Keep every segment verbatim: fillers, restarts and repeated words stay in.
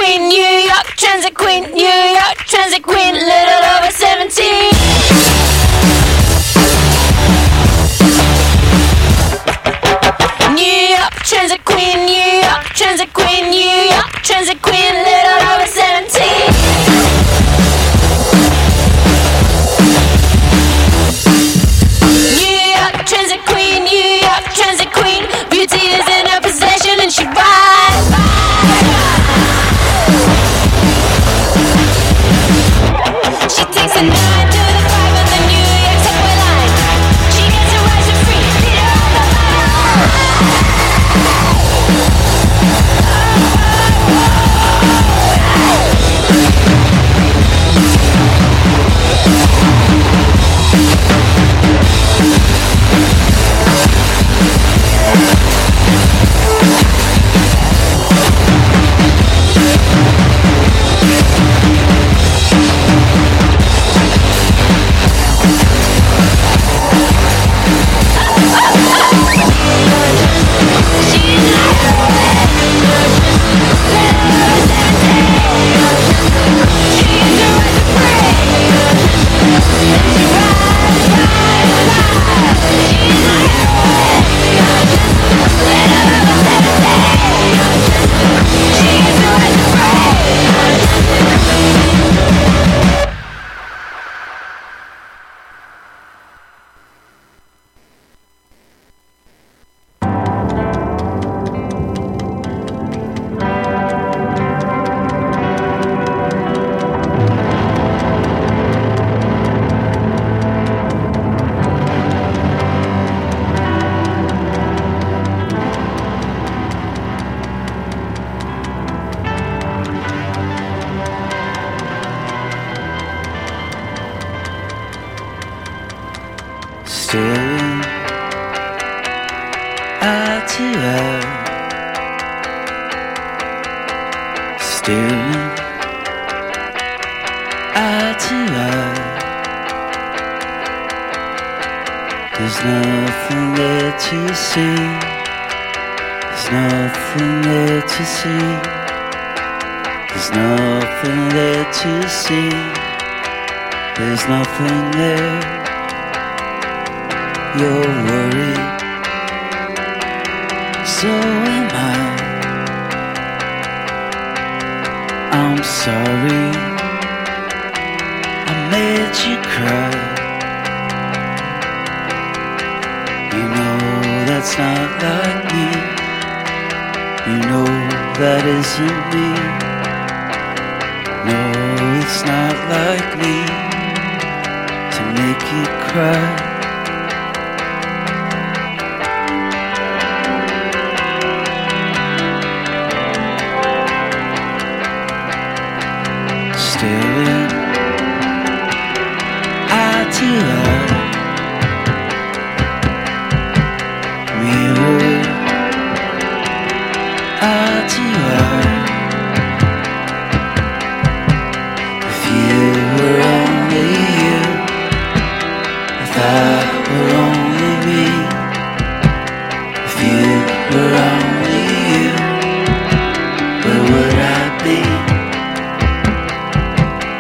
queen, New York transit queen, New York transit queen, little over seventeen. New York transit queen, New York transit queen, New York transit queen, little over seventeen. New York transit queen, New York transit queen, beauty is in her possession and she rides. She takes a nine to the five of the New York subway line. She gets her rides for free. Leader on the line. Staring at you out, staring at you out. There's nothing there to see. There's nothing there to see. There's nothing there to see. There's nothing there. You're worried, so am I. I'm sorry I made you cry. You know that's not like me. You know that isn't me. No, it's not like me to make you cry. Staring at you out, mirror at you out. If you were only you, if I were only me, if you were only you, where would I be?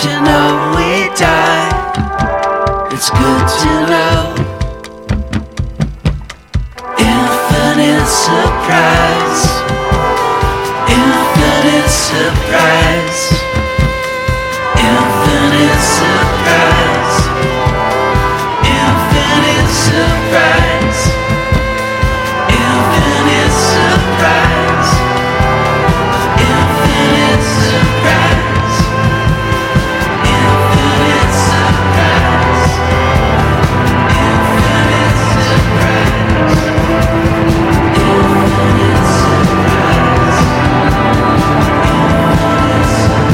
to know we die. It's good to know. Infinite surprise. Infinite surprise. Infinite surprise. Infinite surprise. Infinite surprise. Infinite surprise. Infinite surprise. Infinite surprise. Infinite surprise. Infinite surprise.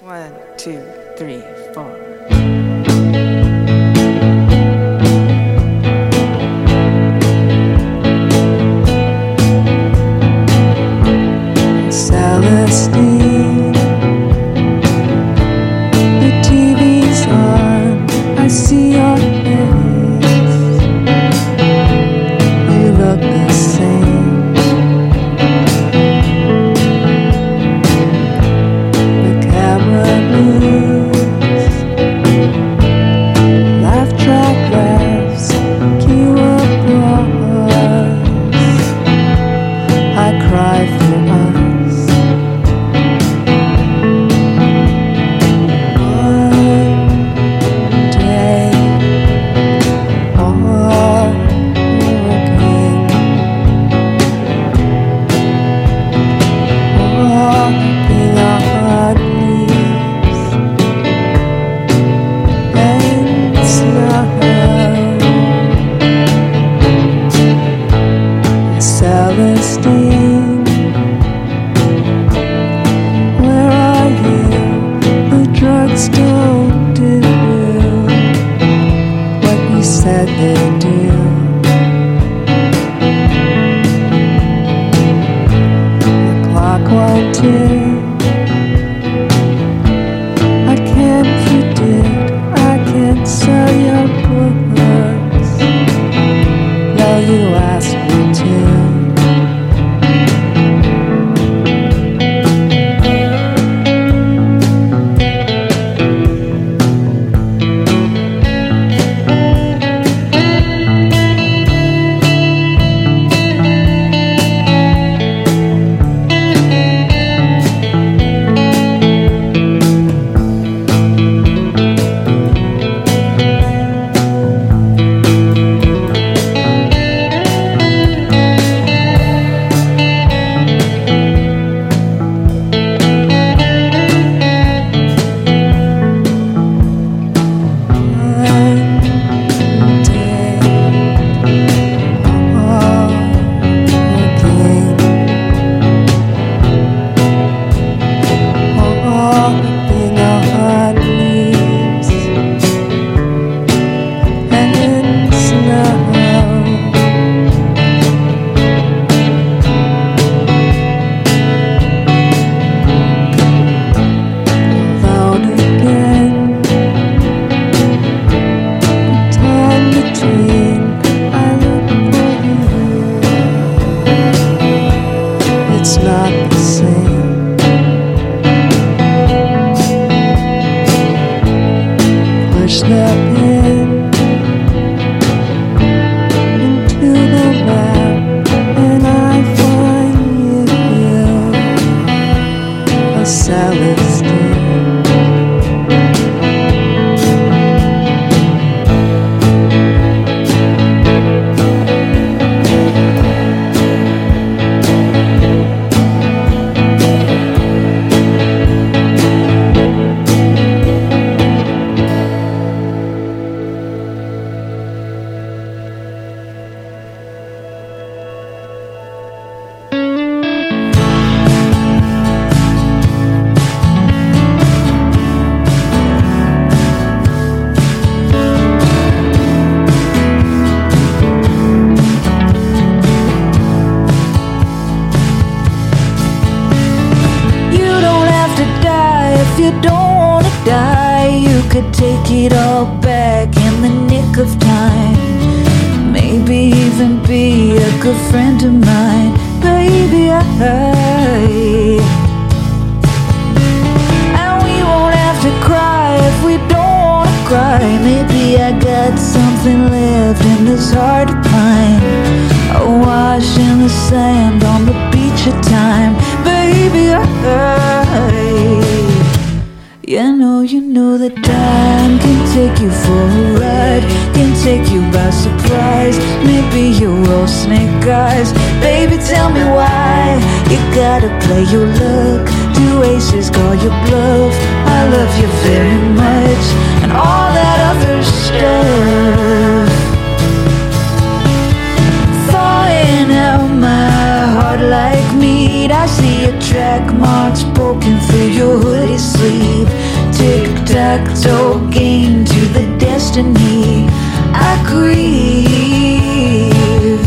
One, two, three, four. Celestine, the T V's on, I see your face. You look the same. The camera moves, laugh track laughs, cue applause. I cry for us. Celestine, where are you? The drugs don't do what you said they do. The clock won't tick. I can't predict. I can't sell your books. Though you ask me to. It's not the same. Push the pin into the map, and I find you a Celestine. You don't wanna die, you could take it all back in the nick of time. Maybe even be a good friend of mine, baby. I and we won't have to cry if we don't wanna cry. Maybe I got something left in this heart of pine, awash in the sand on the beach of time, baby. I You know, you know that time can take you for a ride, can take you by surprise. Maybe you're all snake eyes, baby, tell me why you gotta play your luck, two aces call your bluff. I love you very much, and all that other stuff. Thawing out my heart like meat, I see your track marks poking through your hoodie sleeve. mental game to the destiny I grieve.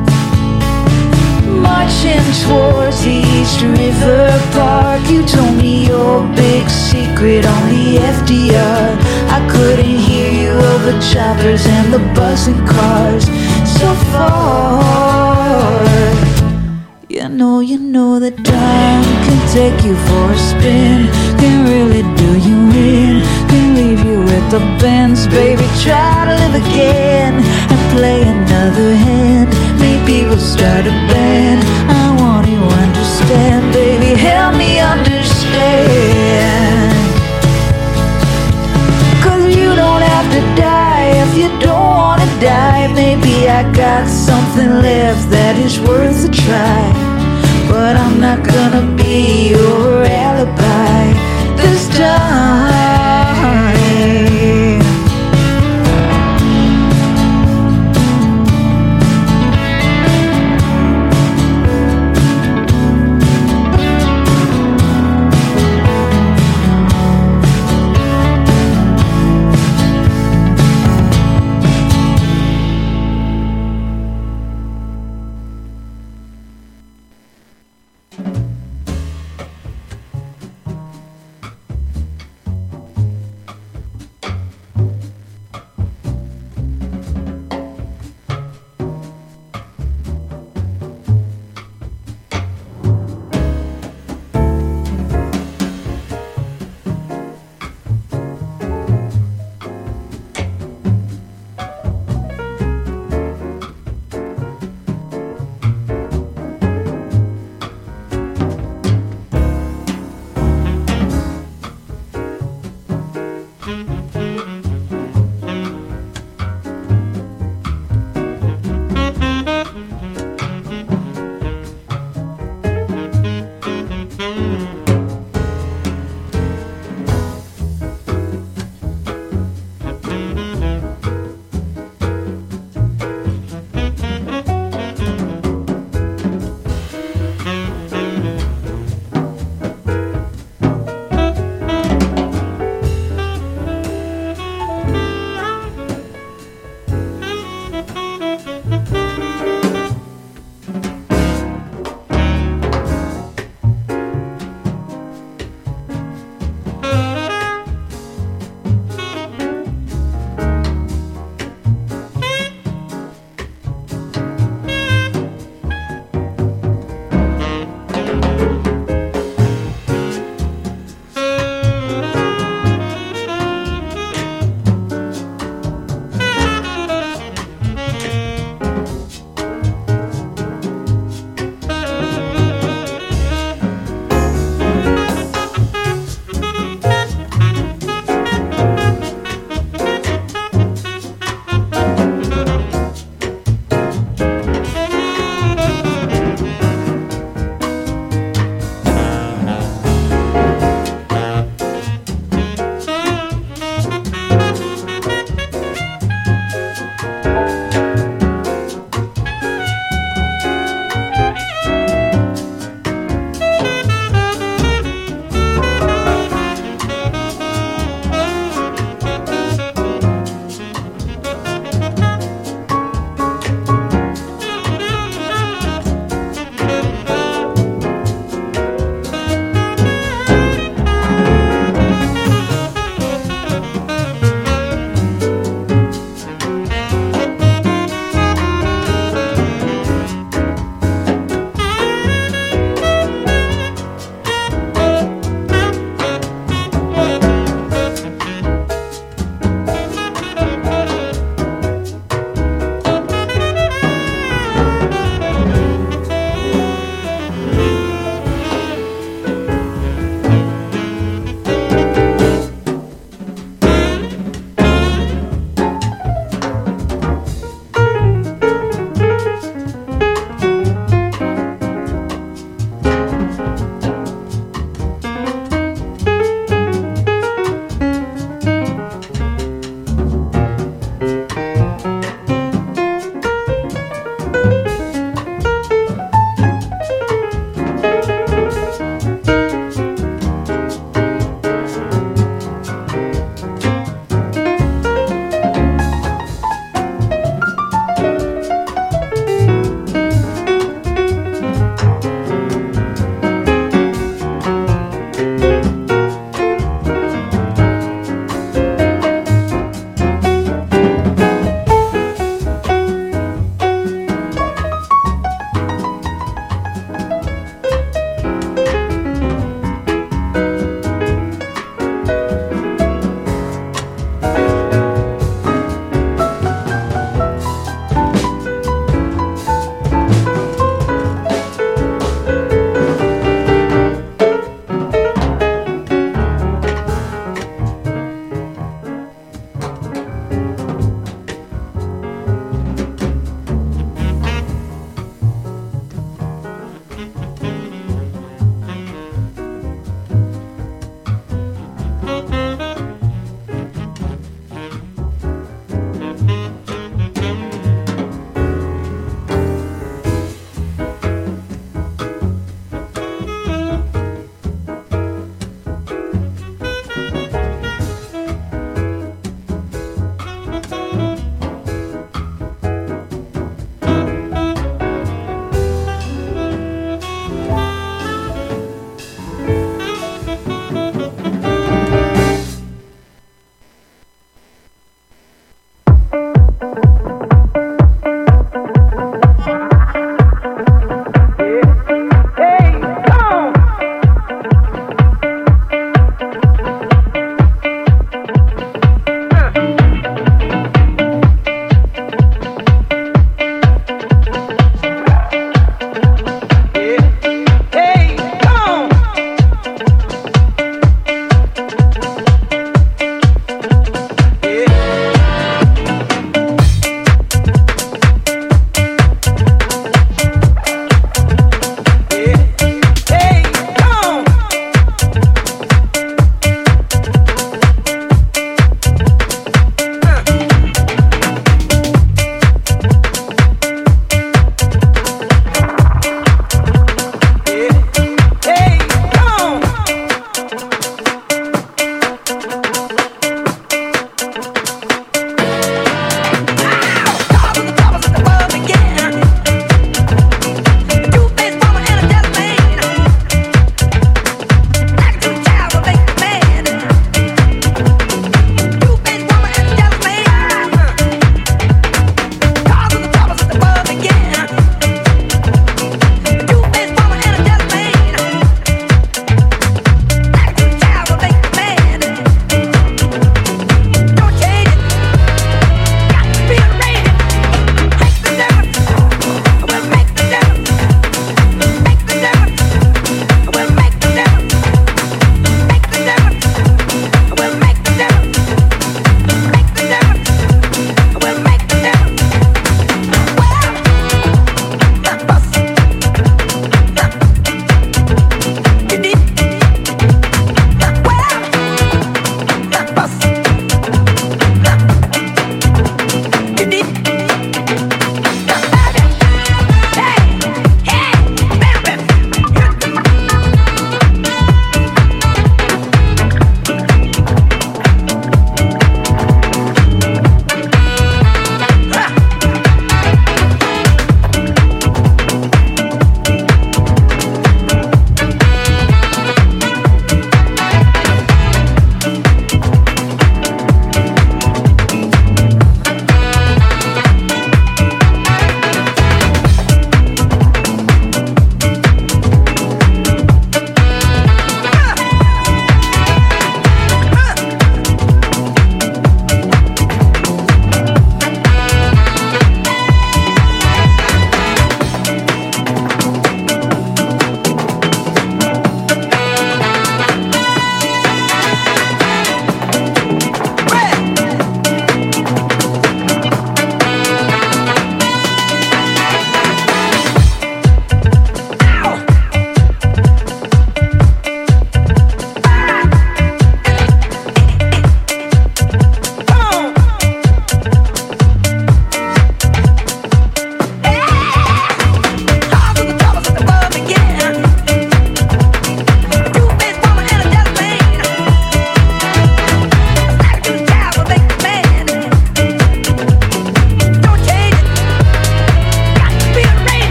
Marching towards the East River Park, you told me your big secret on the F D R. I couldn't hear you over choppers and the buzzing cars so far. You know, you know that time can take you for a spin, can really do you in, can leave you with the bends. Baby, try to live again and play another hand. Maybe we'll start a band. I want you to understand, baby, help me understand. Cause you don't have to die if you don't wanna die. Maybe I got something left that is worth a try, but I'm not gonna be your alibi this time.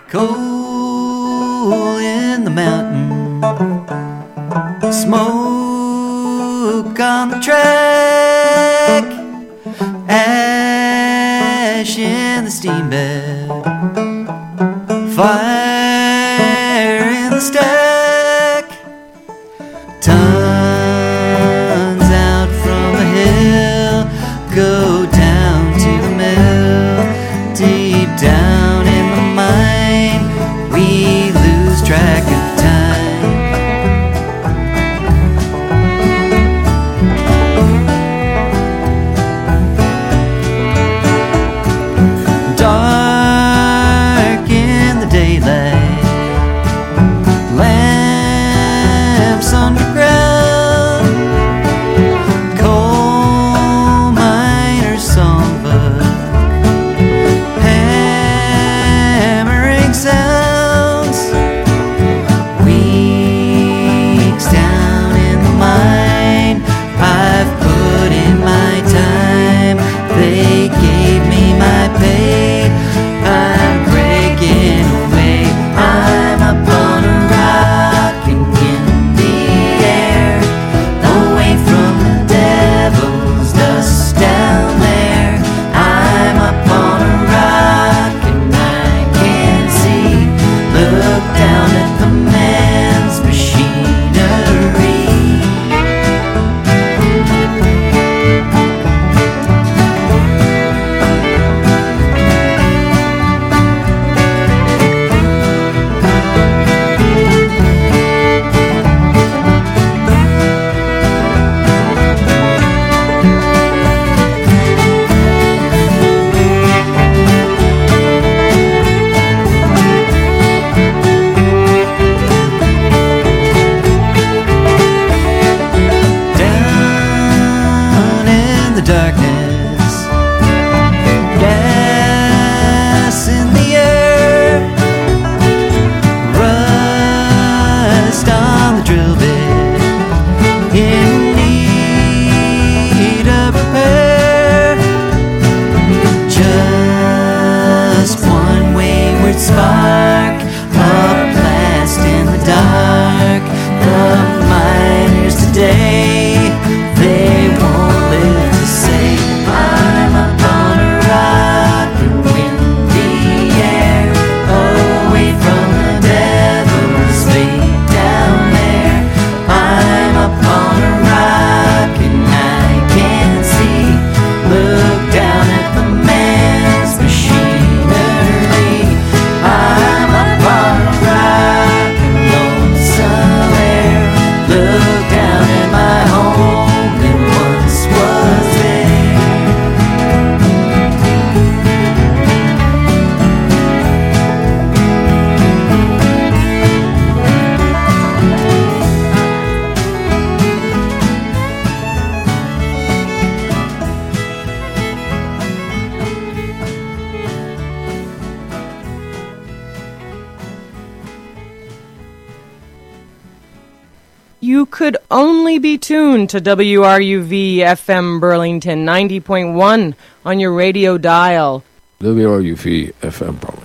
Coal in the mountain, smoke on the track, ash in the steam bed, fire in the stack, tons out from the hill, go down to the mill, deep down in the mine, we lose track of time. Dark in the daylight, lamps underground, coal miner's songbook, hammering sounds, weeks down in the mine, I've put in my time, they gave me my pay, I'm breaking away, I'm up on a rock and in the air, away from the devil's dust down there, I'm up on a rock and I can see, look down at the man's machinery. Down in the darkness, gas in the air, rust on the drill bit, in need of repair, just one wayward spark, a blast in the dark, the miners today, they won't live to say, I'm up on a rock and windy air, away from the devil's fate down there, I'm up on a rock and I can see, look down at the man's machinery, I'm up on a rock and lonesome air, look down at my home that once was there. You could only be tuned to W R U V F M Burlington ninety point one on your radio dial. W R U V F M Burlington.